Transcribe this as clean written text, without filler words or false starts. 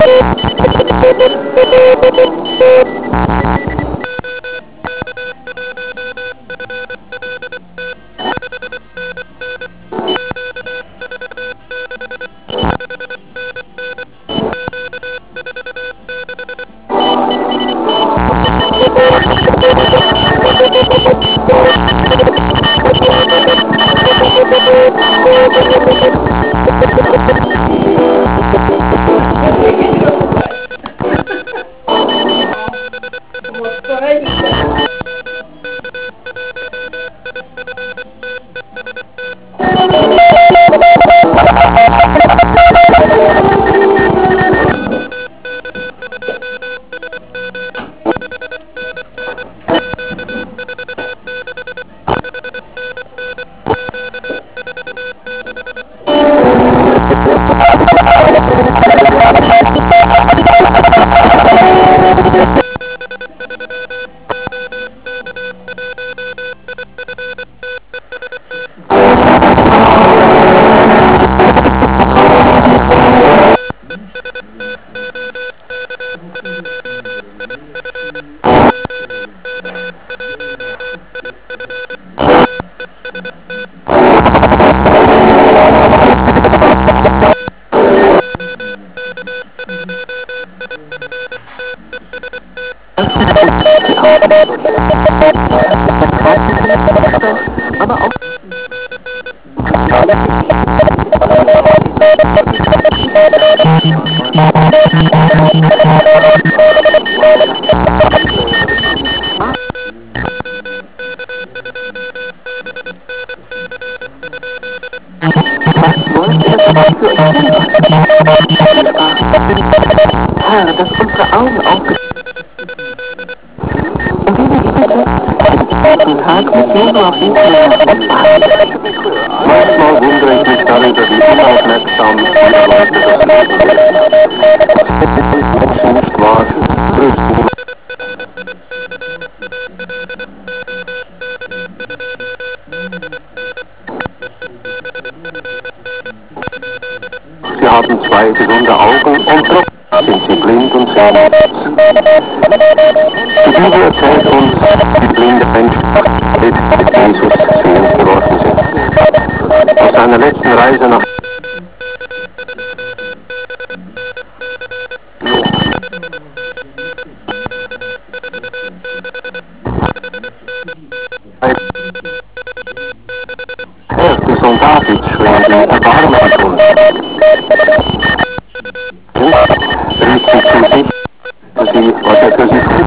Herr, dass unsere Augen aufgeschlossen den Tag mit nur noch manchmal wundere ich mich darüber, wie unaufmerksam viele Leute das Menschen nicht wahr. Sie haben zwei gesunde Augen und trotzdem sind sie blind und sehen nichts. Die Bibel erzählt uns, wie blinde Menschen mit Jesus sehend geworden sind. Auf seiner letzten Reise nach der Sohn Davids schwören die Erbarmen an uns. Rief sie zu sich, was er für sie